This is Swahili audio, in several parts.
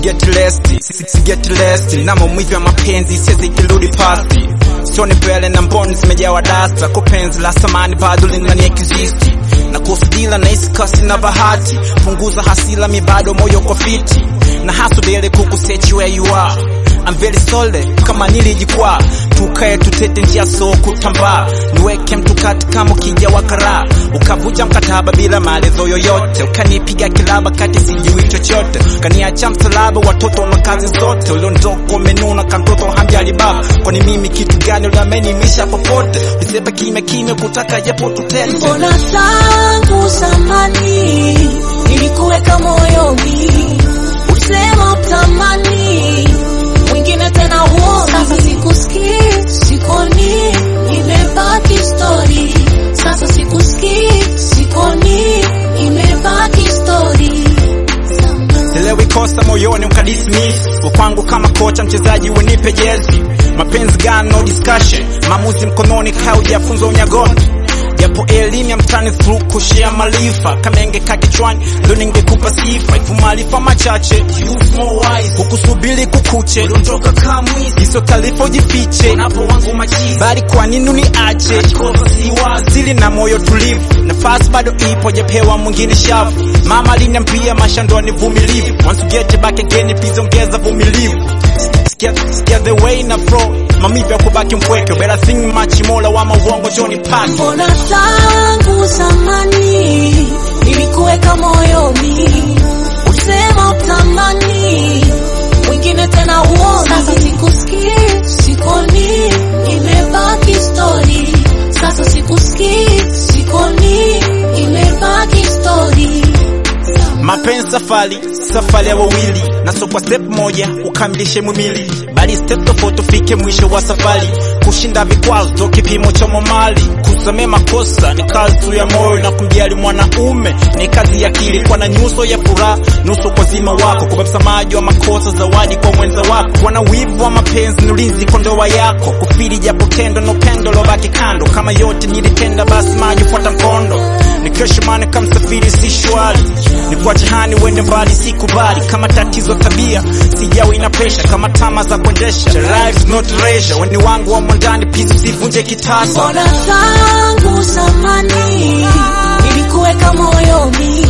Sigeti lesti na maumivu ya mapenzi siwezi kirudi pasti. Sioni mbele na mboni zimejawa dasta, kwa penzi la samani bado linani existi. Na kusidila na isikasi na bahati, punguza hasila mi bado moyo kwa fiti. Na hasudele kukusechi where you are, I'm very sorry kama nilijikwa. Tukae tutete njia so kutambaa, niweke mtu kati kama ukija wakara. Ukavuja mkataba bila maelezo yoyote, ukanipiga kilaba kati sijui chochote. Ukaniacha msalaba watoto na kazi zote, uliondoka umenuna kantoto hamjali baba. Kwani mimi kitu gani uliamenimisha popote? Nisepe kimya kutaka japo tutete. Mbona tangu zamani nilikuweka moyoni, usema utamani mwingine tena uoni. Sasa sikusikii, sikoni, imebaki story. Sasa sikusikii, sikoni, imebaki story. Silewi kosa moyoni ukadismiss, ukwangu kama kocha mchezaji wenipe jezi. Mapenzi gani no discussion, maamuzi mkononi kaujafunza unyagoni. Japo elimu ya mtani through kushare maarifa, kama ingeka kichwani leo ningekupa sifa. Ifu maarifa machache use more wise, kukusubiri kukuche unatoka kama mwizi. Hizo taarifa ujifiche unapo wangu machizi, bali kwa nini uniache sili na moyo tulivu. Nafasi bado ipo japewa mwingine shavu. Mama aliniambia mashando ni vumilivu, once you get back again please ongeza vumilivu. Skia the way na flow, mamivu ya kubaki mpweke. Better think much more wa mauongo Johnny Park. Mbona tangu zamani nilikuweka moyoni, usema utamani mwingine tena uoni. Sasa sikusikii, sikoni, imebaki story. Sasa sikusikii, sikoni, imebaki story. Mapenzi safari ya wawili, na so kwa step moja ukamilishe mwimili, bali step tofauti ufike mwisho wa safari. Kushinda vikwazo kipimo cha mali, kusamea makosa ni kazi tu ya moyo, na kumjali mwanaume ni kazi ya akili. Kwa na nyuso ya furaha, nusu kwa zima wako, kwa msamaji wa makosa, zawadi kwa mwenza wako. Kwa na wivu wa mapenzi ni ulinzi kwa ndoa yako, kufiri japo tendo no pendo lo baki kando. Kama yote nilitenda basi maji fuata mkondo, nikeshimane kama safiri si shwari. Nikuache hani uende mbali sikubali, kama tatizo tabia sijawi na pressure. Kama tama za kuendesha life not leisure, wani wangu wa mwandani pizu sivunje kitasa. Mbona tangu zamani nilikuweka moyoni,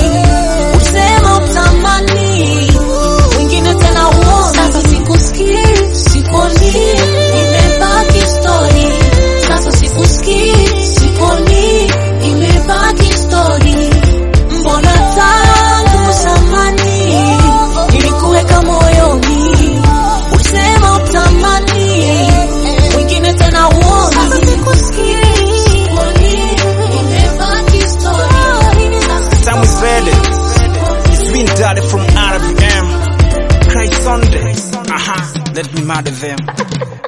usema utamani mwingine tena uoni. Sasa sikusikii, sikoni, imebaki story. Sasa sikusikii, sikoni, imebaki story. Mbona tangu zamani nilikuweka moyoni, usema utamani mwingine tena uoni. Sasa sikusikii, sikoni, imebaki story. Time is ready. It's been daddy from RFM. Cry Sunday. Let me murder them.